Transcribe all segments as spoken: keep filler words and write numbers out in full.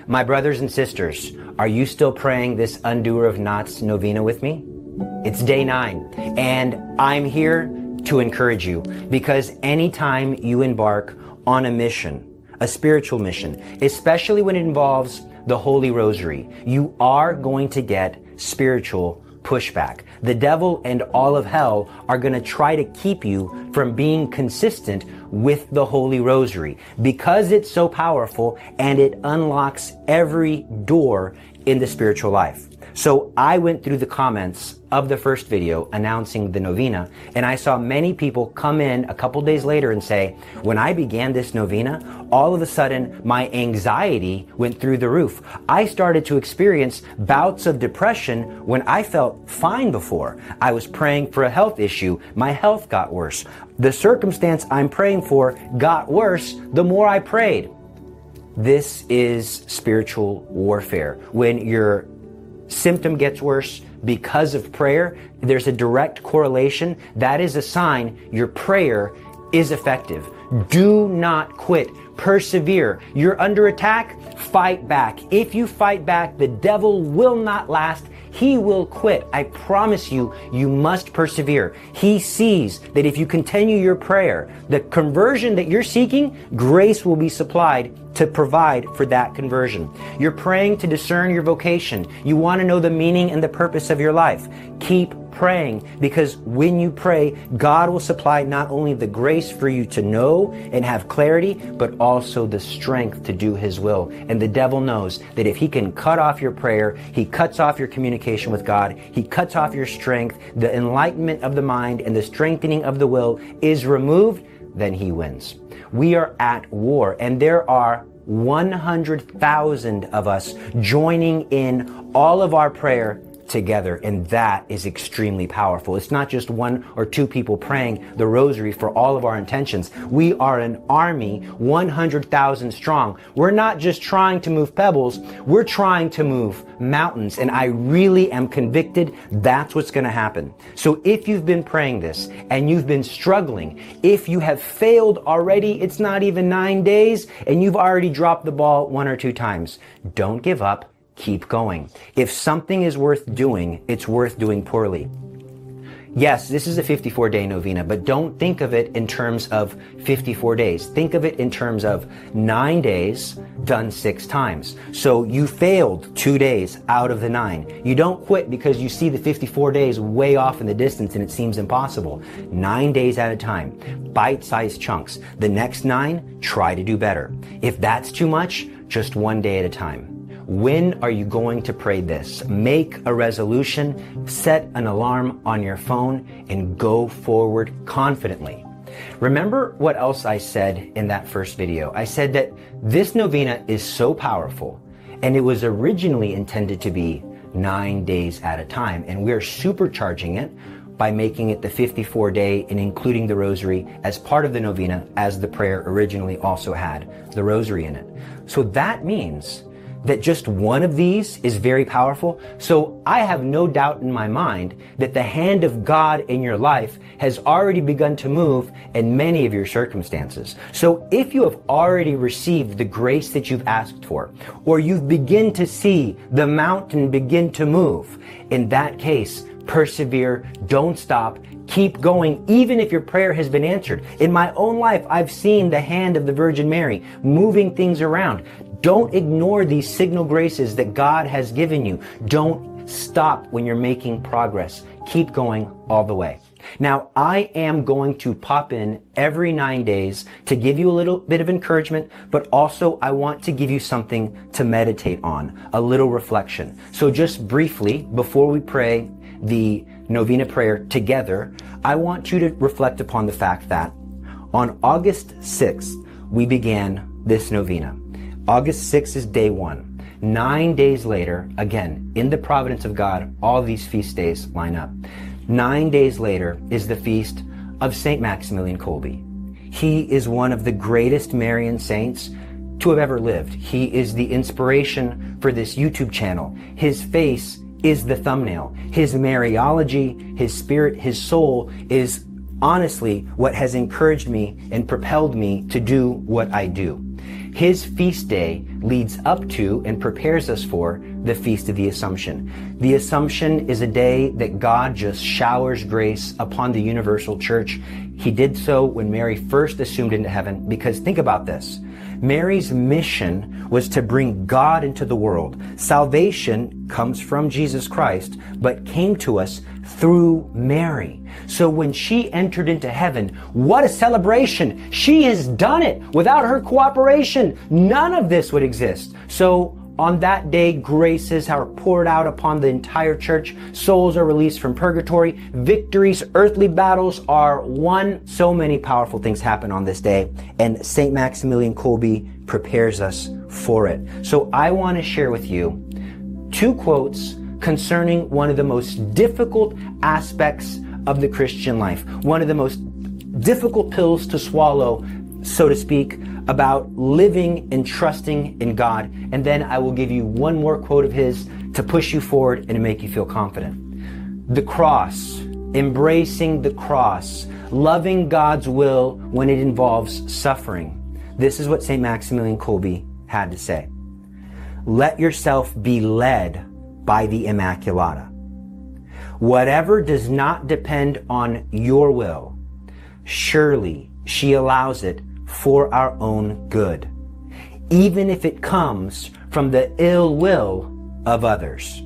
My brothers and sisters, are you still praying this Undoer of Knots novena with me? It's day nine, and I'm here to encourage you, because anytime you embark on a mission, a spiritual mission, especially when it involves the Holy Rosary, you are going to get spiritual pushback. The devil and all of hell are going to try to keep you from being consistent with the Holy Rosary because it's so powerful and it unlocks every door in the spiritual life. So I went through the comments of the first video announcing the novena, and I saw many people come in a couple days later and say, when I began this novena, all of a sudden my anxiety went through the roof. I started to experience bouts of depression when I felt fine before. I was praying for a health issue. My health got worse. The circumstance I'm praying for got worse the more I prayed. This is spiritual warfare. When your symptom gets worse because of prayer, there's a direct correlation. That is a sign your prayer is effective. Do not quit. Persevere. You're under attack, fight back. If you fight back, the devil will not last. He will quit. I promise you, you must persevere. He sees that if you continue your prayer, the conversion that you're seeking, grace will be supplied to provide for that conversion. You're praying to discern your vocation. You want to know the meaning and the purpose of your life. Keep praying, because when you pray, God will supply not only the grace for you to know and have clarity, but also the strength to do His will. And the devil knows that if he can cut off your prayer, he cuts off your communication with God, he cuts off your strength, the enlightenment of the mind and the strengthening of the will is removed, then he wins. We are at war, and there are one hundred thousand of us joining in all of our prayer together, and that is extremely powerful. It's not just one or two people praying the rosary for all of our intentions. We are an army, one hundred thousand strong. We're not just trying to move pebbles, we're trying to move mountains, and I really am convicted that's what's going to happen. So if you've been praying this and you've been struggling, if you have failed already, it's not even nine days, and you've already dropped the ball one or two times, don't give up. Keep going. If something is worth doing, it's worth doing poorly. Yes, this is a fifty-four day novena, but don't think of it in terms of fifty-four days. Think of it in terms of nine days done six times. So you failed two days out of the nine. You don't quit because you see the fifty-four days way off in the distance and it seems impossible. Nine days at a time, bite-sized chunks. The next nine, try to do better. If that's too much, just one day at a time. When are you going to pray this? Make a resolution, set an alarm on your phone, and go forward confidently. Remember what else I said in that first video? I said that this novena is so powerful, and it was originally intended to be nine days at a time, and we're supercharging it by making it the fifty-four day and including the rosary as part of the novena, as the prayer originally also had the rosary in it. So that means that just one of these is very powerful. So I have no doubt in my mind that the hand of God in your life has already begun to move in many of your circumstances. So if you have already received the grace that you've asked for, or you've begun to see the mountain begin to move, in that case, persevere, don't stop, keep going, even if your prayer has been answered. In my own life, I've seen the hand of the Virgin Mary moving things around. Don't ignore these signal graces that God has given you. Don't stop when you're making progress. Keep going all the way. Now, I am going to pop in every nine days to give you a little bit of encouragement, but also I want to give you something to meditate on, a little reflection. So just briefly, before we pray the novena prayer together, I want you to reflect upon the fact that on August sixth, we began this novena. August sixth is day one. Nine days later, again, in the providence of God, all these feast days line up. Nine days later is the feast of Saint Maximilian Kolbe. He is one of the greatest Marian saints to have ever lived. He is the inspiration for this YouTube channel. His face is the thumbnail. His Mariology, his spirit, his soul is honestly what has encouraged me and propelled me to do what I do. His feast day leads up to and prepares us for the Feast of the Assumption. The Assumption is a day that God just showers grace upon the universal church. He did so when Mary first assumed into heaven, because think about this. Mary's mission was to bring God into the world. Salvation comes from Jesus Christ, but came to us through Mary. So when she entered into heaven, what a celebration! She has done it! Without her cooperation, none of this would exist. So on that day, graces are poured out upon the entire church. Souls are released from purgatory. Victories, earthly battles are won. So many powerful things happen on this day, and Saint Maximilian Kolbe prepares us for it. So I want to share with you two quotes concerning one of the most difficult aspects of the Christian life, one of the most difficult pills to swallow, so to speak, about living and trusting in God. And then I will give you one more quote of his to push you forward and to make you feel confident. The cross, embracing the cross, loving God's will when it involves suffering. This is what Saint Maximilian Kolbe had to say. Let yourself be led by the Immaculata. Whatever does not depend on your will, surely she allows it for our own good, even if it comes from the ill will of others.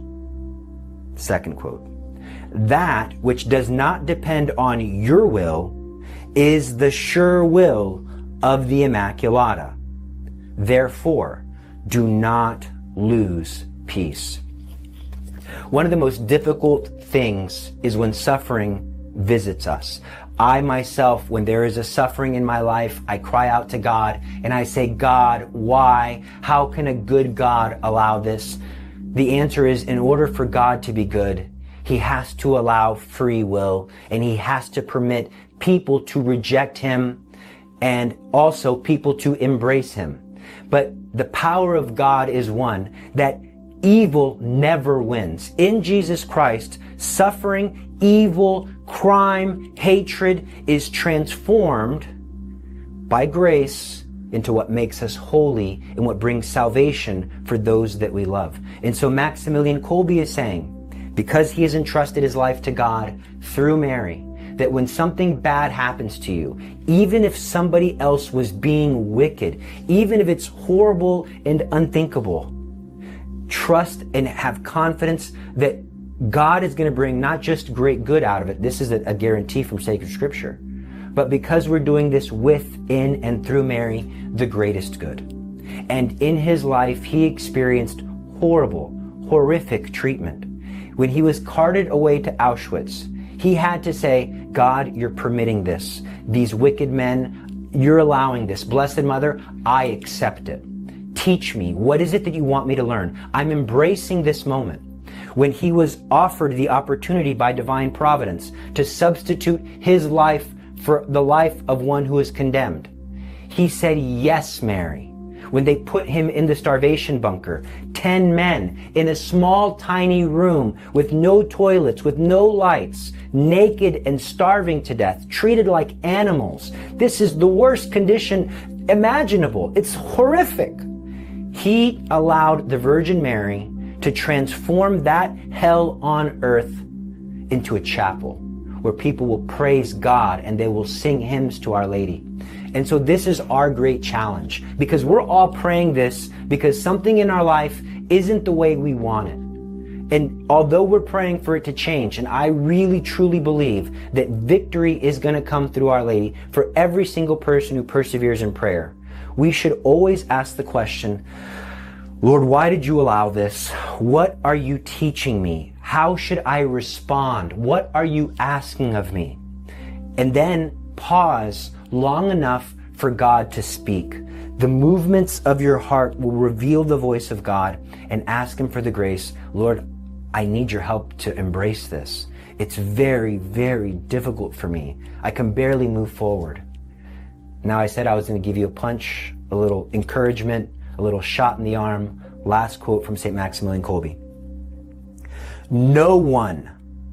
Second quote. That which does not depend on your will is the sure will of the Immaculata. Therefore, do not lose peace. One of the most difficult things is when suffering visits us. I myself, when there is a suffering in my life, I cry out to God and I say, God, why? How can a good God allow this? The answer is, in order for God to be good, He has to allow free will, and He has to permit people to reject Him and also people to embrace Him. But the power of God is one, that evil never wins. In Jesus Christ, suffering, evil, crime, hatred is transformed by grace into what makes us holy and what brings salvation for those that we love. And so Maximilian Kolbe is saying, because he has entrusted his life to God through Mary, that when something bad happens to you, even if somebody else was being wicked, even if it's horrible and unthinkable, trust and have confidence that God is going to bring not just great good out of it. This is a, a guarantee from sacred scripture. But because we're doing this with, in, and through Mary, the greatest good. And in his life, he experienced horrible, horrific treatment. When he was carted away to Auschwitz, he had to say, God, you're permitting this. These wicked men, you're allowing this. Blessed Mother, I accept it. Teach me. What is it that you want me to learn? I'm embracing this moment. When he was offered the opportunity by divine providence to substitute his life for the life of one who is condemned, he said, yes, Mary. When they put him in the starvation bunker, ten men in a small, tiny room with no toilets, with no lights, naked and starving to death, treated like animals. This is the worst condition imaginable. It's horrific. He allowed the Virgin Mary to transform that hell on earth into a chapel where people will praise God and they will sing hymns to Our Lady. And so this is our great challenge, because we're all praying this because something in our life isn't the way we want it. And although we're praying for it to change, and I really truly believe that victory is going to come through Our Lady for every single person who perseveres in prayer, we should always ask the question, Lord, why did you allow this? What are you teaching me? How should I respond? What are you asking of me? And then pause long enough for God to speak. The movements of your heart will reveal the voice of God, and ask Him for the grace. Lord, I need your help to embrace this. It's very, very difficult for me. I can barely move forward. Now, I said I was going to give you a punch, a little encouragement, a little shot in the arm. Last quote from Saint Maximilian Kolbe. No one,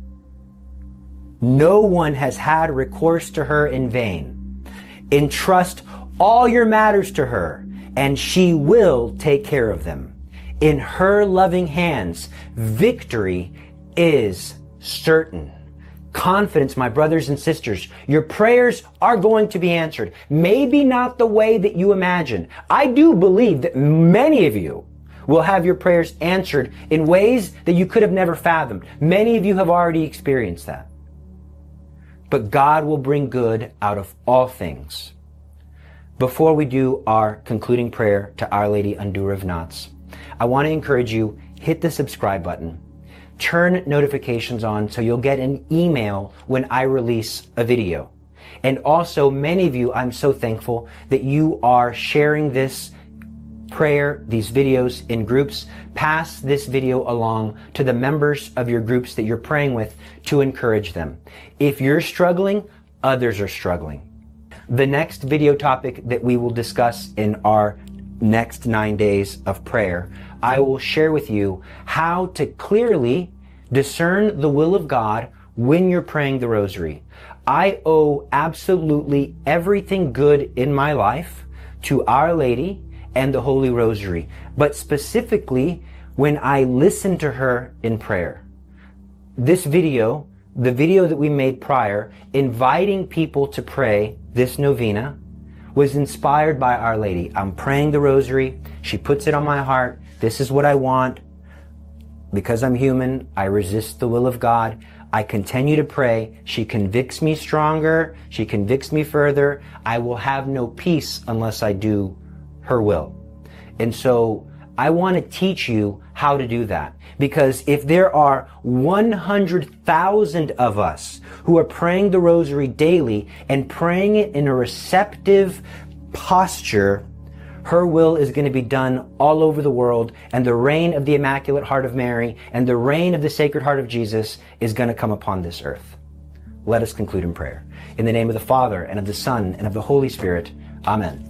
no one has had recourse to her in vain. Entrust all your matters to her, and she will take care of them. In her loving hands, victory is certain. Confidence, my brothers and sisters, your prayers are going to be answered. Maybe not the way that you imagine. I do believe that many of you will have your prayers answered in ways that you could have never fathomed. Many of you have already experienced that. But God will bring good out of all things. Before we do our concluding prayer to Our Lady Undoer of Knots, I want to encourage you, hit the subscribe button. Turn notifications on so you'll get an email when I release a video. And also, many of you, I'm so thankful that you are sharing this prayer, these videos in groups. Pass this video along to the members of your groups that you're praying with to encourage them. If you're struggling, others are struggling. The next video topic that we will discuss in our next nine days of prayer, I will share with you how to clearly discern the will of God when you're praying the rosary. I owe absolutely everything good in my life to Our Lady and the Holy Rosary, but specifically when I listen to her in prayer. This video, the video that we made prior, inviting people to pray this novena, was inspired by Our Lady. I'm praying the rosary. She puts it on my heart. This is what I want. Because I'm human, I resist the will of God. I continue to pray. She convicts me stronger. She convicts me further. I will have no peace unless I do her will. And so I want to teach you how to do that. Because if there are one hundred thousand of us who are praying the rosary daily and praying it in a receptive posture, her will is going to be done all over the world, and the reign of the Immaculate Heart of Mary and the reign of the Sacred Heart of Jesus is going to come upon this earth. Let us conclude in prayer. In the name of the Father, and of the Son, and of the Holy Spirit. Amen.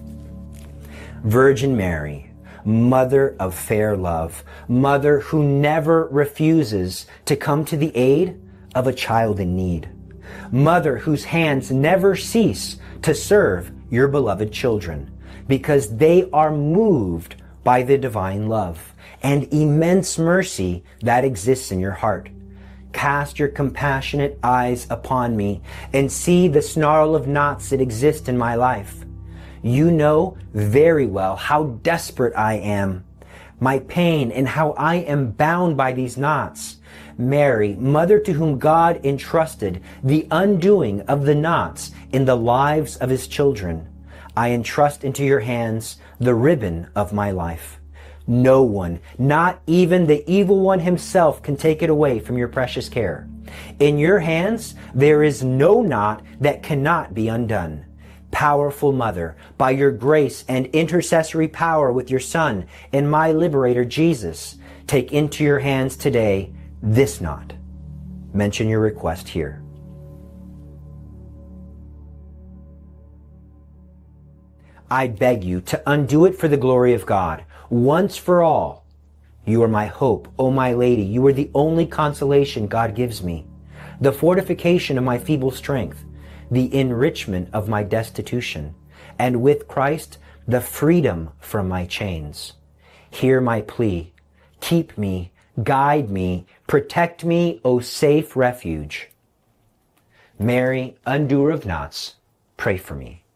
Virgin Mary, Mother of fair love, Mother who never refuses to come to the aid of a child in need, Mother whose hands never cease to serve your beloved children, because they are moved by the divine love and immense mercy that exists in your heart. Cast your compassionate eyes upon me and see the snarl of knots that exist in my life. You know very well how desperate I am, my pain, and how I am bound by these knots. Mary, Mother to whom God entrusted the undoing of the knots in the lives of His children, I entrust into your hands the ribbon of my life. No one, not even the evil one himself, can take it away from your precious care. In your hands there is no knot that cannot be undone. Powerful Mother, by your grace and intercessory power with your Son and my Liberator Jesus, take into your hands today this knot. Mention your request here. I beg you to undo it for the glory of God, once for all. You are my hope, O my Lady. You are the only consolation God gives me, the fortification of my feeble strength, the enrichment of my destitution, and with Christ, the freedom from my chains. Hear my plea. Keep me, guide me, protect me, O safe refuge. Mary, Undoer of Knots, pray for me.